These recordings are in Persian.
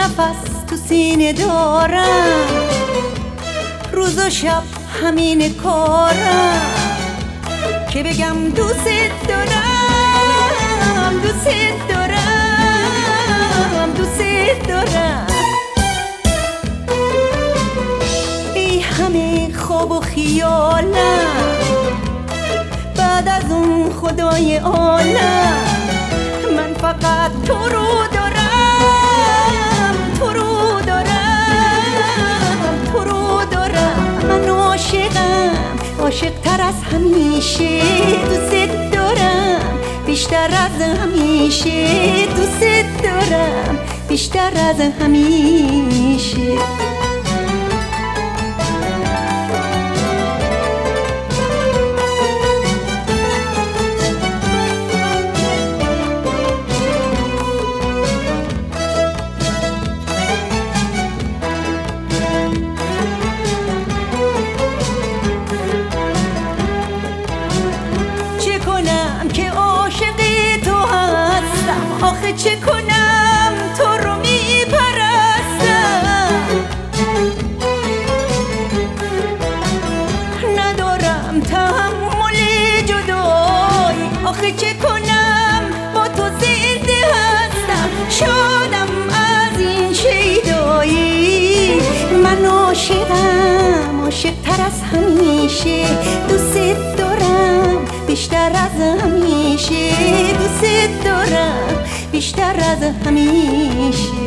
نفس تو سینه دارم، روز و شب همین کارم که بگم دوست دارم، دوست دارم، دوست دارم. ای همه خواب و خیالم، بعد از اون خدای عالم، من فقط تو رو دارم، تو رو دارم، تو رو دارم. من عاشقم، عاشق تر از همیشه، دوست دارم بیشتر از همیشه، دوست دارم بیشتر از همیشه. آخه چه کنم تو رو میپرستم، ندارم تحمل جدایی. آخه چه کنم با تو زنده هستم، شادم از این شیدایی. من عاشقم، عاشق تر از همیشه، دوست دارم بیشتر از همیشه، دوست دارم بیشتر از همیشه.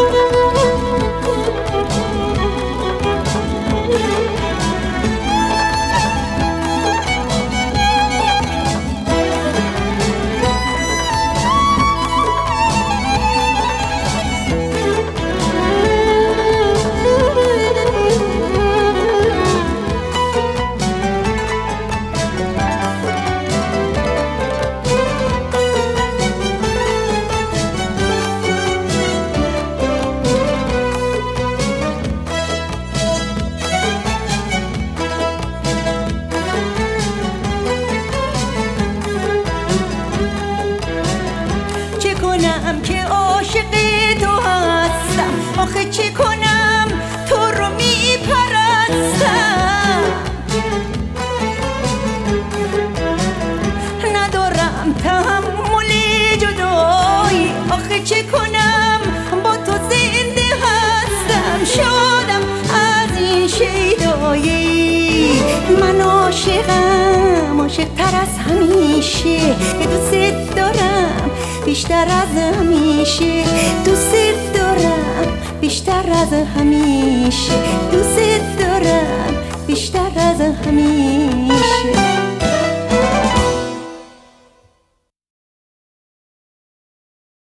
که عاشق تو هستم، آخه چه کنم تو رو میپرستم، ندارم تحمل جدایی. آخه چه کنم با تو زنده هستم، شادم از این شیدایی. من عاشقم، عاشق تر از همیشه، دوست دارم بیشتر از همیشه، دوست دارم بیشتر از همیشه، دوست دارم بیشتر از همیشه.